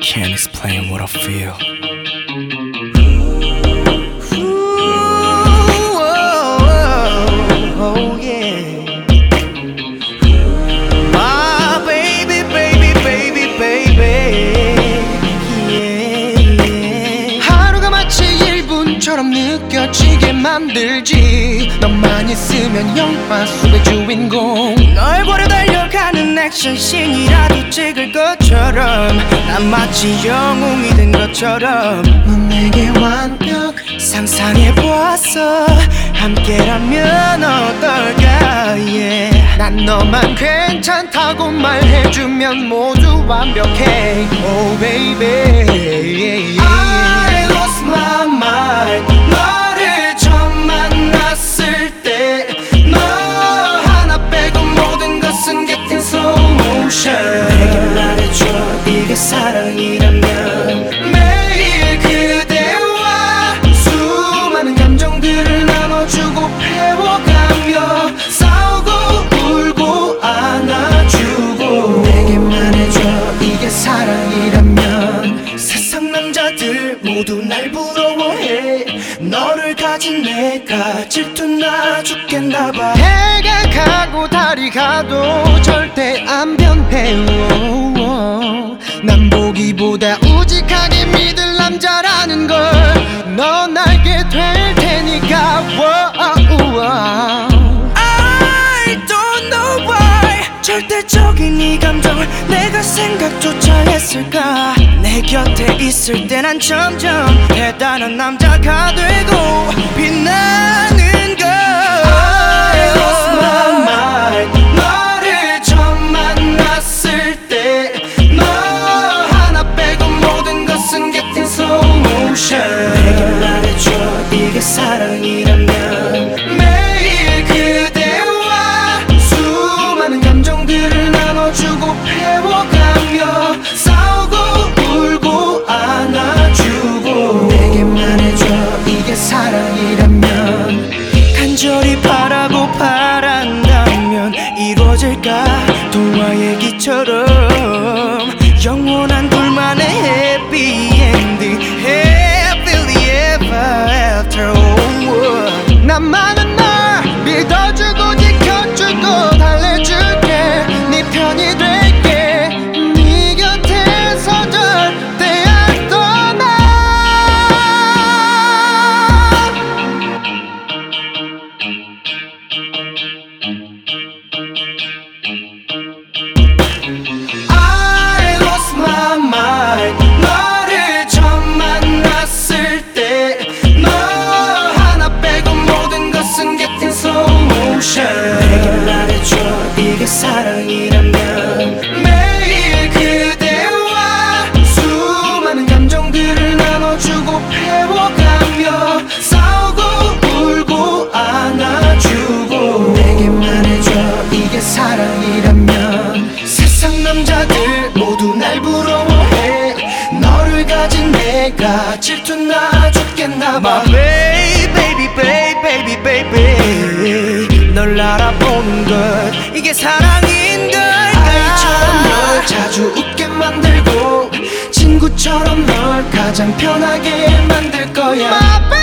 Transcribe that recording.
can't explain what I feel. 처럼 느껴지게 만들지. 너만 있으면 영화 속의 주인공. 널 보려 달려가는 액션씬이라도 찍을 것처럼 난 마치 영웅이 된 것처럼 넌 내게 완벽 상상해보았어. 함께라면 어떨까 yeah. 난 너만 괜찮다고 말해주면 모두 완벽해. Oh baby I lost my mind. 너를 처음 만났을 때 너 하나 빼고 모든 것은 getting slow motion. 내게 말해줘 이게 사랑이라면. 매일 그대와 수많은 감정들을 나눠주고 배워가며 싸우고 울고 안아주고. 내게 말해줘 이게 사랑이라면. 세상 남자들 모두 날 부러워해. 너를 가진 내가 질투나 죽겠나봐. 해가 가고 달이 가도 절대 안 변해. 난 보기보다 우직하게 믿을 남자라는 걸. 넌 알게 될 테니까. I don't know why 절대적인 이 감정을 내가 생각조차 했을까. 내 곁에 있을 때 난 점점 대단한 남자가 되고 빛나는 걸. I lost my mind. 너를 처음 만났을 때 너 하나 빼고 모든 것은 getting slow motion. 내게 말해줘 이게 사랑이라면. 매일 그대와 수많은 감정들을 나눠주고 배워가며 싸우고 울고 안아주고. 내게 말해줘 이게 사랑이라면. 간절히 바라고 바란다면 이루어질까. 동화 얘기처럼 영원한 둘만의 해피엔딩. Happily ever after. 나만은 널 믿어주고 지켜주고 달래줄게. 네 편이 될게. 네 곁에서 절대 안 떠나. I lost my mind. 너를 처음 만났을 때 너 하나 빼고 모든 것은 getting slow motion. 내게 말해줘 이게 사랑이라면. 매일 그대와 수많은 감정들을 나눠주고 배워가며 싸우고 울고 안아주고. 내게 말해줘 이게 사랑이라면. 세상 남자들 모두 날 부러워해. 너를 가진 내가 질투나 죽겠나봐. My baby baby baby baby 널 알아보는 것 이게 사랑인 걸까. 아이처럼 널 자주 웃게 만들고 친구처럼 널 가장 편하게 만들 거야.